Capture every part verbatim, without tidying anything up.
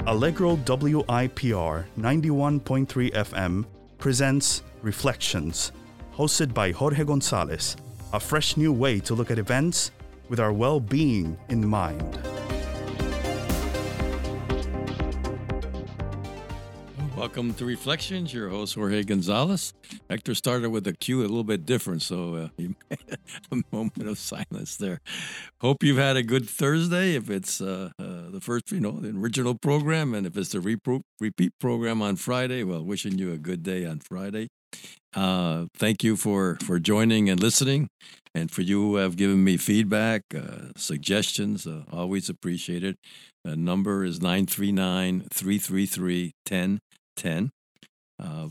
Allegro W I P R ninety-one point three F M presents Reflections, hosted by Jorge Gonzalez, a fresh new way to look at events with our well-being in mind. Welcome to Reflections. Your host, Jorge Gonzalez. Hector started with a cue a little bit different, so uh, he made a moment of silence there. Hope you've had a good Thursday. If it's uh, uh, the first, you know, the original program, and if it's the repro- repeat program on Friday, well, wishing you a good day on Friday. Uh, thank you for, for joining and listening, and for you who have given me feedback, uh, suggestions, uh, always appreciated. The number is nine three nine, three three three, one zero ten. Uh,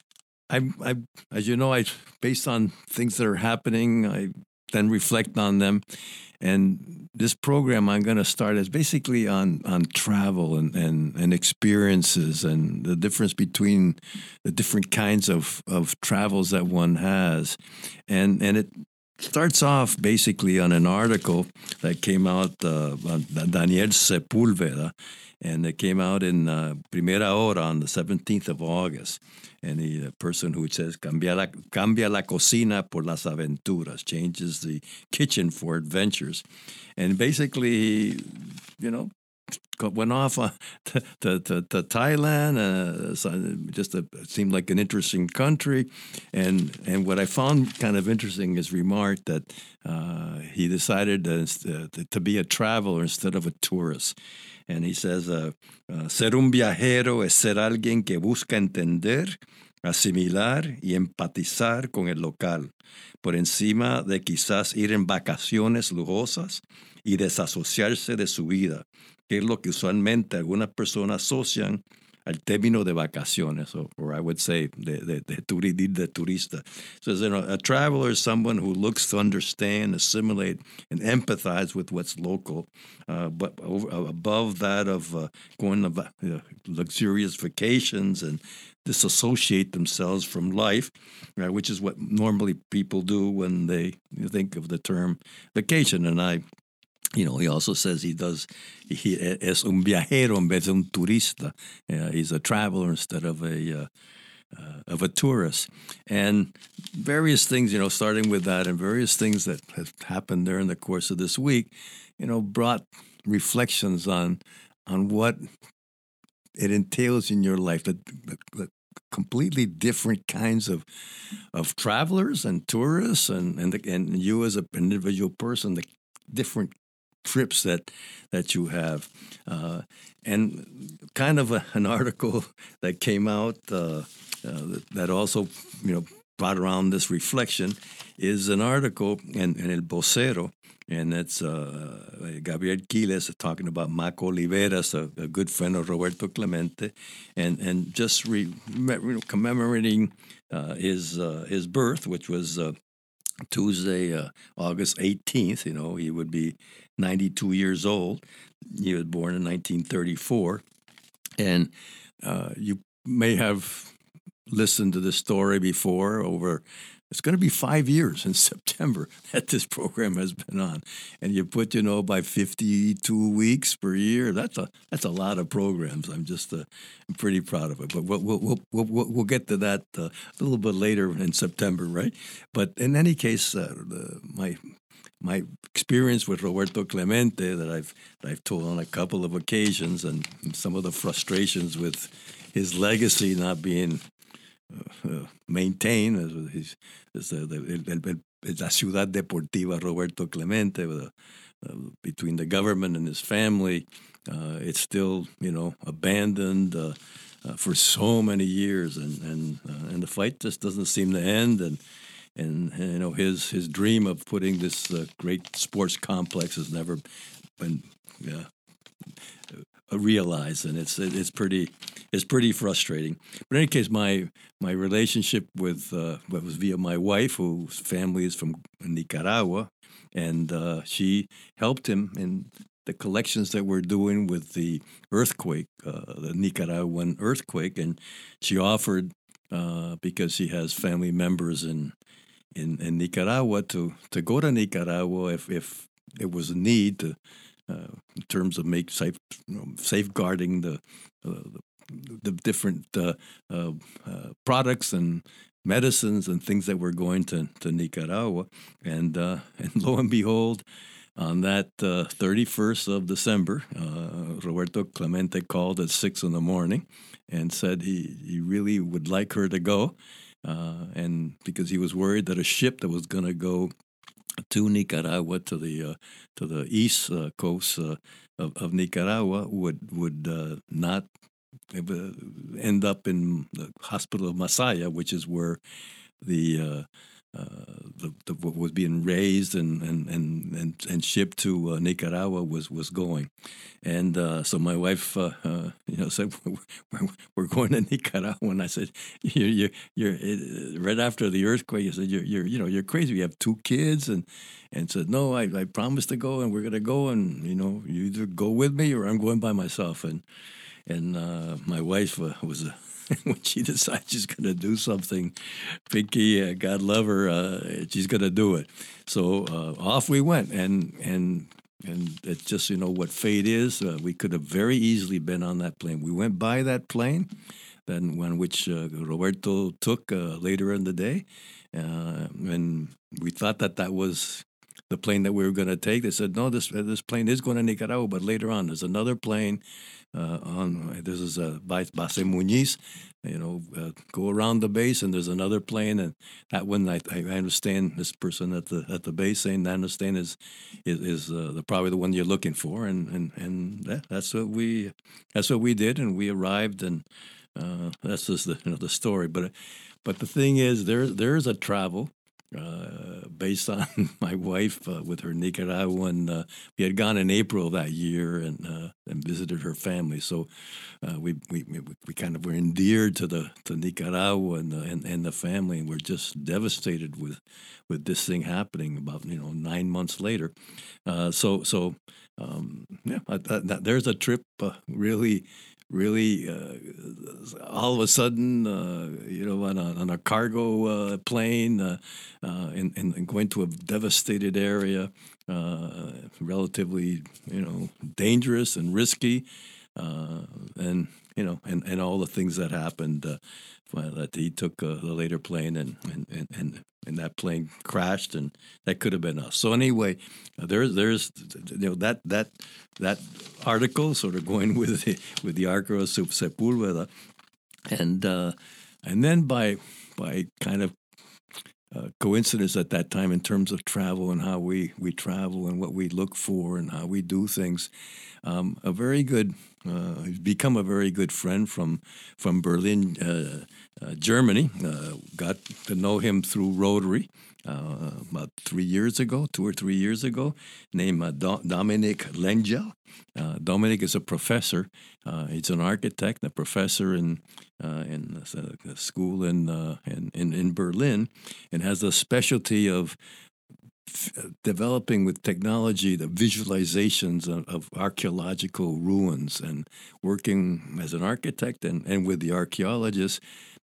I, I, as you know, I based on things that are happening, I then reflect on them. And this program I'm going to start is basically on, on travel and, and, and experiences and the difference between the different kinds of, of travels that one has. And, and it starts off basically on an article that came out uh, by Daniel Sepúlveda, and it came out in uh, Primera Hora on the seventeenth of August. And the uh, person who says, Cambia la, cambia la cocina por las aventuras, changes the kitchen for adventures. And basically, he, you know, went off uh, to, to, to, to Thailand. Uh, so just a, it seemed like an interesting country. And and what I found kind of interesting is remarked that uh, he decided to, uh, to be a traveler instead of a tourist. And he says, uh, uh, ser un viajero es ser alguien que busca entender, asimilar y empatizar con el local, por encima de quizás ir en vacaciones lujosas y desasociarse de su vida, que es lo que usualmente algunas personas asocian al término de vacaciones, or, or I would say, de, de, de, turi, de turista. So, you know, a traveler is someone who looks to understand, assimilate, and empathize with what's local, uh, but over, above that of uh, going on uh, luxurious vacations and disassociate themselves from life, right, which is what normally people do when they think of the term vacation. And I You know, he also says he does, he es un viajero en vez de un turista. Uh, he's a traveler instead of a uh, uh, of a tourist. And various things, you know, starting with that and various things that have happened there in the course of this week, you know, brought reflections on on what it entails in your life, the, the, the completely different kinds of of travelers and tourists, and and, the, and you as an individual person, the different trips that that you have, uh, and kind of a, an article that came out uh, uh, that also, you know, brought around this reflection is an article in, in El Vocero, and it's uh, Gabriel Quiles talking about Maco Oliveras, a, a good friend of Roberto Clemente, and and just re, you know, commemorating uh, his uh, his birth, which was Uh, Tuesday, uh, August eighteenth. You know, he would be ninety-two years old. He was born in nineteen thirty-four. And uh, you may have listened to this story before. Over, it's going to be five years in September that this program has been on. And you put, you know, by fifty-two weeks per year. That's a that's a lot of programs. I'm just uh, I'm pretty proud of it. But we'll we'll we'll we'll, we'll get to that uh, a little bit later in September, right? But in any case, uh, the, my my experience with Roberto Clemente that I've that I've told on a couple of occasions, and some of the frustrations with his legacy not being Uh, uh, maintain as his, as the, the, el, el, la ciudad deportiva Roberto Clemente, with a, uh, between the government and his family, uh, it's still, you know, abandoned uh, uh, for so many years, and and uh, and the fight just doesn't seem to end, and and, and you know, his his dream of putting this uh, great sports complex has never been yeah, realized, and it's it's pretty it's pretty frustrating. But in any case, my my relationship with uh, was via my wife, whose family is from Nicaragua, and uh, she helped him in the collections that we're doing with the earthquake, uh, the Nicaraguan earthquake, and she offered uh, because she has family members in in, in Nicaragua to to go to Nicaragua if if it was a need to uh, in terms of make safe, you know, safeguarding the, uh, the the different uh, uh, uh, products and medicines and things that were going to, to Nicaragua. And uh, and lo and behold, on that uh, thirty-first of December, uh, Roberto Clemente called at six in the morning and said he, he really would like her to go. Uh, and because he was worried that a ship that was going to go to Nicaragua, to the uh, to the east uh, coast uh, of, of Nicaragua, would would uh, not end up in the hospital of Masaya, which is where the uh, uh, the, the what was being raised and and and and, and shipped to uh, Nicaragua was was going. And uh, so my wife, uh, uh, you know, said we're, we're going to Nicaragua, and I said, you're you're, you're it, right after the earthquake. I said, you're you're you know you're crazy. You have two kids, and and said, no, I I promised to go, and we're gonna go, and you know, you either go with me or I'm going by myself. And and uh, my wife uh, was a. When she decides she's going to do something, Pinky, uh, God love her, uh, she's going to do it. So uh, off we went, and and and it's just, you know, what fate is. Uh, we could have very easily been on that plane. We went by that plane, then one which uh, Roberto took uh, later in the day, uh, and we thought that that was the plane that we were going to take. They said, no, this this plane is going to Nicaragua, but later on there's another plane. Uh, on this is uh, by Base Muniz, you know, uh, go around the base, and there's another plane, and that one I, I understand this person at the at the base saying I understand is is, is uh, the probably the one you're looking for, and and and that, that's what we that's what we did, and we arrived, and uh, that's just the you know the story. But but the thing is, there there is a travel. Uh, based on my wife uh, with her Nicaraguan, uh, we had gone in April of that year and uh, and visited her family. So uh, we, we we kind of were endeared to the to Nicaragua and the, and, and the family, and we're just devastated with with this thing happening about you know nine months later. Uh, so so um, yeah, I, I, there's a trip uh, really. Really, uh, all of a sudden, uh, you know, on a, on a cargo uh, plane, uh, uh, and, and going to a devastated area, uh, relatively, you know, dangerous and risky, uh, and you know, and, and all the things that happened. Uh, that he took uh, the later plane, and and, and and and that plane crashed, and that could have been us. So anyway, uh, there's there's you know that that that article sort of going with the, with the Arca sub Sepulveda, and uh, and then by by kind of uh, coincidence at that time in terms of travel and how we, we travel and what we look for and how we do things, um, a very good uh, he's become a very good friend from from Berlin, uh, uh, Germany. Uh, got to know him through Rotary uh, about three years ago, two or three years ago, named uh, Do- Dominic Lengel. Uh, Dominic is a professor. Uh, he's an architect, a professor in uh, in a, a school in, uh, in in in Berlin, and has a specialty of developing with technology the visualizations of, of archaeological ruins, and working as an architect and, and with the archaeologists,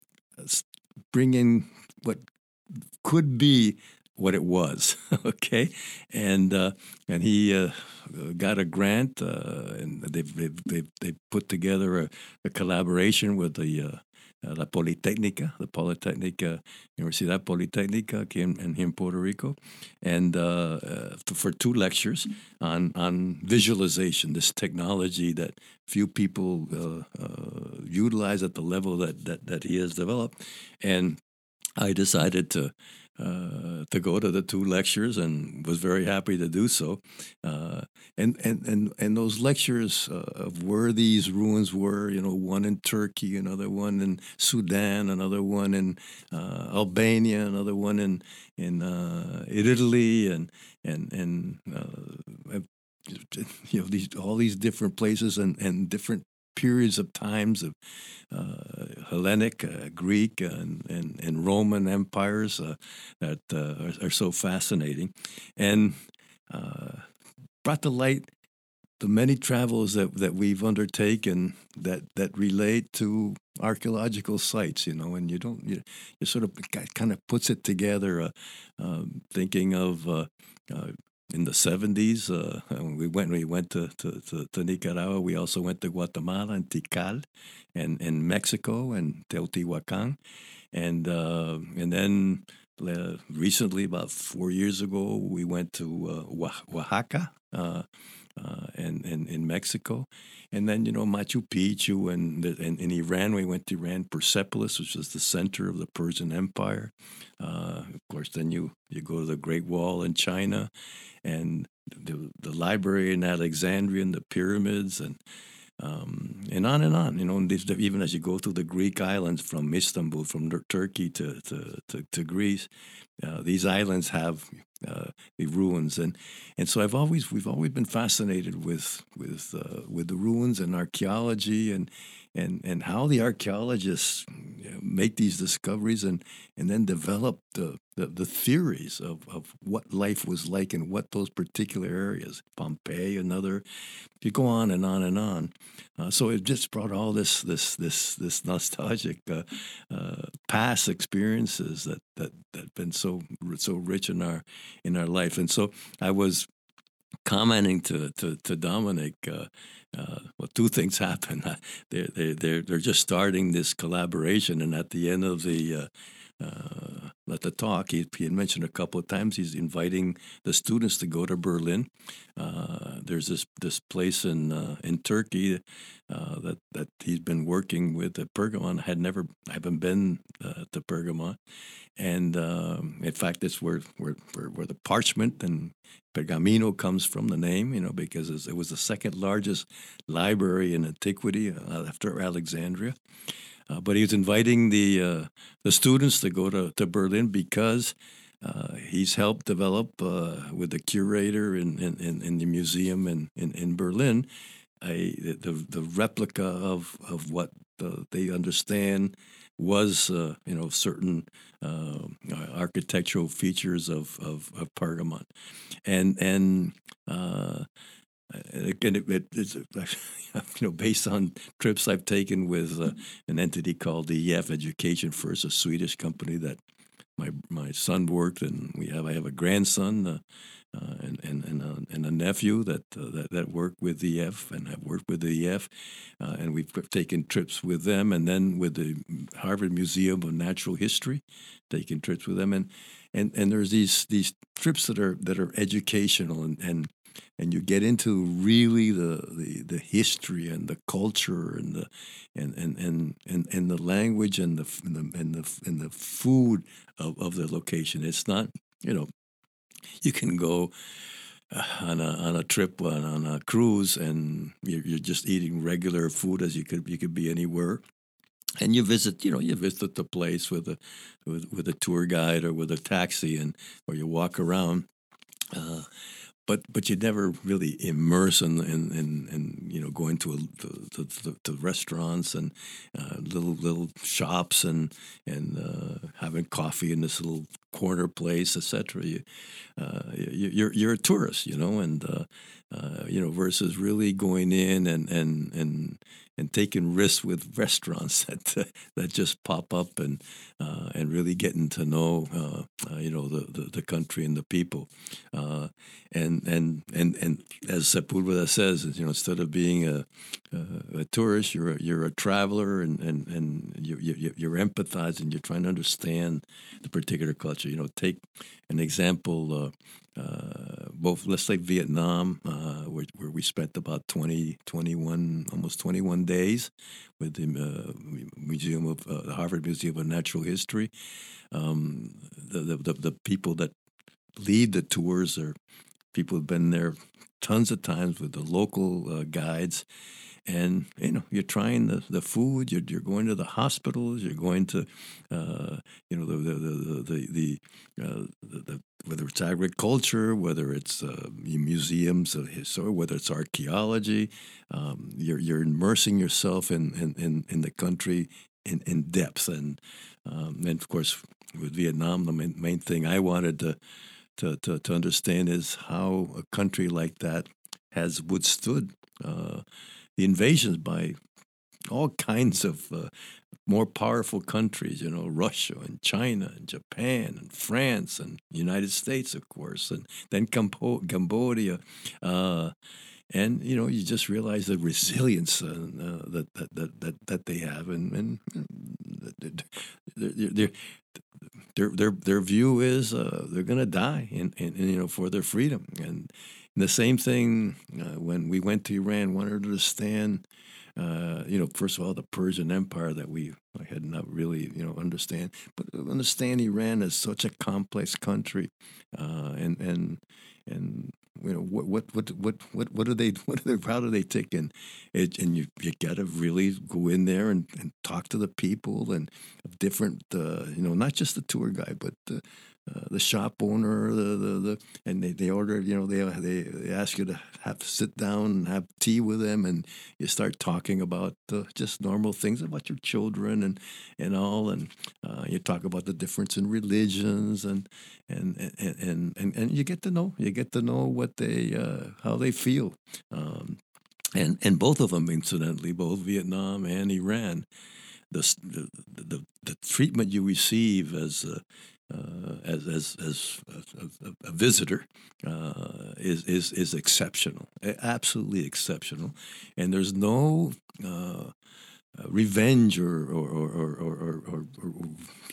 bringing what could be what it was, okay, and uh, and he uh, got a grant, uh, and they've they've they've, they've put together a, a collaboration with the uh, uh, La Politécnica, the Polytechnic, uh, Universidad Politécnica aquí in, in, in Puerto Rico, and uh, uh, for two lectures on on visualization, this technology that few people uh, uh, utilize at the level that, that that he has developed, and I decided to. Uh, to go to the two lectures, and was very happy to do so. Uh, and, and, and, and those lectures uh, of where these ruins were, you know, one in Turkey, another one in Sudan, another one in uh, Albania, another one in in, uh, in Italy, and and and uh, you know these all these different places and, and different periods of times of uh, Hellenic, uh, Greek, and, and, and Roman empires uh, that uh, are, are so fascinating, and uh, brought to light the many travels that, that we've undertaken that, that relate to archaeological sites, you know, and you don't, you, you sort of kind of puts it together, uh, uh, thinking of uh, uh, in the seventies. Uh, we went we went to, to, to, to Nicaragua. We also went to Guatemala and Tikal, and, and Mexico and Teotihuacan, and uh, and then uh, recently, about four years ago, we went to uh, Oaxaca. Uh, uh, and, and in Mexico, and then you know Machu Picchu, and, and in Iran we went to Iran, Persepolis, which is the center of the Persian Empire. Uh, of course, then you you go to the Great Wall in China, and the the library in Alexandria, and the pyramids, and um, and on and on. You know, and even as you go through the Greek islands from Istanbul, from Turkey to to to, to Greece, uh, these islands have uh, the ruins, and and so I've always we've always been fascinated with with uh, with the ruins and archaeology, and and and how the archaeologists you know, make these discoveries, and and then develop the the, the theories of, of what life was like in what those particular areas, Pompeii, another. You go on and on and on. Uh, so it just brought all this this this this nostalgic uh, uh, past experiences that that that have been so so rich in our in our life. And so I was commenting to to, to Dominic. Uh, uh, well, two things happen. They're they they're they're just starting this collaboration, and at the end of the uh, uh, at the talk, he, he had mentioned a couple of times he's inviting the students to go to Berlin. Uh, there's this this place in uh, in Turkey uh, that that he's been working with at Pergamon. I had never, I haven't been uh, to Pergamon, and um, in fact, it's where where where, where the parchment and Pergamino comes from, the name, you know, because it was the second largest library in antiquity uh, after Alexandria. Uh, but he was inviting the uh, the students to go to, to Berlin because uh, he's helped develop uh, with the curator in, in, in the museum in, in, in Berlin a the, the replica of of what the, they understand was uh, you know certain uh, architectural features of of, of Pergamon, and and. Uh, Again, it, it, it's you know based on trips I've taken with uh, an entity called the E F Education First, a Swedish company that my my son worked, and we have I have a grandson uh, uh, and and and a, and a nephew that, uh, that that work with E F and have worked with the E F, uh, and we've taken trips with them, and then with the Harvard Museum of Natural History, taking trips with them, and and and there's these these trips that are that are educational and and. And you get into really the, the, the history and the culture and the and and, and, and, and the language and the and the and the, and the food of, of the location. It's not you know you can go on a on a trip on, on a cruise and you're, you're just eating regular food as you could you could be anywhere. And you visit, you know, you visit the place with a with, with a tour guide or with a taxi, and or you walk around. Uh, But but you never really immerse in in, in, in you know going to a, to, to, to restaurants and uh, little little shops and and uh, having coffee in this little corner place, et cetera. You, uh, you you're you're a tourist, you know, and uh, uh, you know versus really going in and and and. and taking risks with restaurants that uh, that just pop up and uh, and really getting to know uh, uh, you know the, the, the country and the people, uh, and and and and as Sepulveda says, you know instead of being a a, a tourist, you're a, you're a traveler, and and and you, you you're empathizing, you're trying to understand the particular culture. You know, take an example. Uh, Uh, both, let's say Vietnam, uh, where, where we spent about twenty, twenty-one, almost twenty-one days with the uh, Museum of uh, the Harvard Museum of Natural History. Um, the, the, the the people that lead the tours are people who've been there tons of times with the local uh, guides. And you know you're trying the, the food. You're you're going to the hospitals. You're going to, uh, you know the the the the, the, uh, the, the whether it's agriculture, whether it's uh, museums of history, whether it's archaeology. Um, you're you're immersing yourself in in, in, in the country in, in depth, and um, and of course with Vietnam, the main, main thing I wanted to, to to to understand is how a country like that has withstood Uh, the invasions by all kinds of uh, more powerful countries, you know, Russia and China and Japan and France and United States, of course, and then Campo- Cambodia. Uh, and, you know, you just realize the resilience uh, uh, that, that, that, that, that they have. And, and they're, they're, their, their, their view is uh, they're going to die, in, in, in, you know, for their freedom. And, and the same thing uh, when we went to Iran, wanted to understand, uh, you know, first of all, the Persian Empire that we had not really, you know, understand, but understand Iran as such a complex country, uh, and and and you know what what what what what what are they what are they how do they take in it, and you you got to really go in there and, and talk to the people and different uh, you know, not just the tour guide but the uh, the shop owner, the, the, the and they, they order, you know, they, they they ask you to have to sit down and have tea with them, and you start talking about uh, just normal things about your children and and all, and uh, you talk about the difference in religions, and and and, and and and you get to know you get to know what they uh, how they feel, um, and and both of them, incidentally, both Vietnam and Iran, the the the, the treatment you receive as a, Uh, as as as a, a visitor uh, is is is exceptional, absolutely exceptional, and there's no uh, revenge or or or or, or, or, or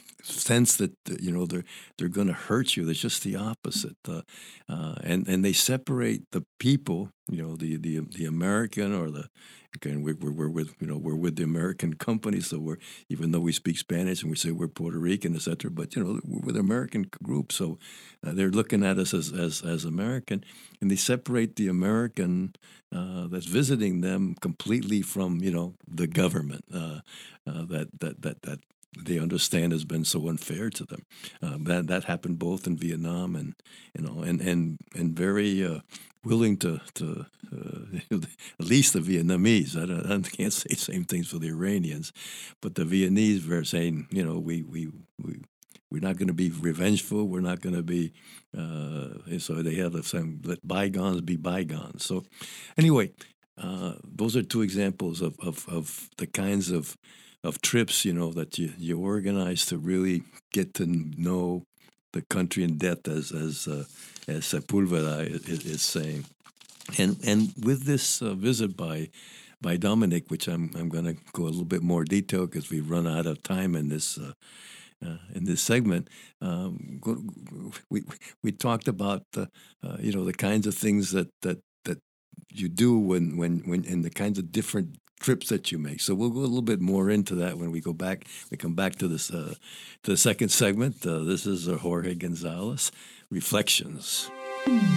sense that you know they're they're going to hurt you. It's just the opposite, uh, uh, and and they separate the people. You know, the the the American or the again we're, we're we're with you know we're with the American company, so we're, even though we speak Spanish and we say we're Puerto Rican, et cetera. But you know, we're with an American group, so uh, they're looking at us as, as as American, and they separate the American uh, that's visiting them completely from you know the government uh, uh, that that that that. they understand has been so unfair to them. Uh, that that happened both in Vietnam and you know and and and very uh, willing to to uh, at least the Vietnamese. I, don't, I can't say the same things for the Iranians, but the Vietnamese were saying, you know, we we we. We're not going to be revengeful. We're not going to be. Uh, so they have the same. Let bygones be bygones. So, anyway, uh, those are two examples of, of, of the kinds of of trips, you know, that you, you organize to really get to know the country in depth, as as uh, as Sepulveda is, is saying, and and with this uh, visit by by Dominic, which I'm I'm going to go a little bit more detail because we've run out of time in this. Uh, Uh, in this segment, um, we we talked about the uh, you know the kinds of things that, that that you do when when when and the kinds of different trips that you make. So we'll go a little bit more into that when we go back. We come back to this uh, to the second segment. Uh, this is uh, Jorge Gonzalez Reflections.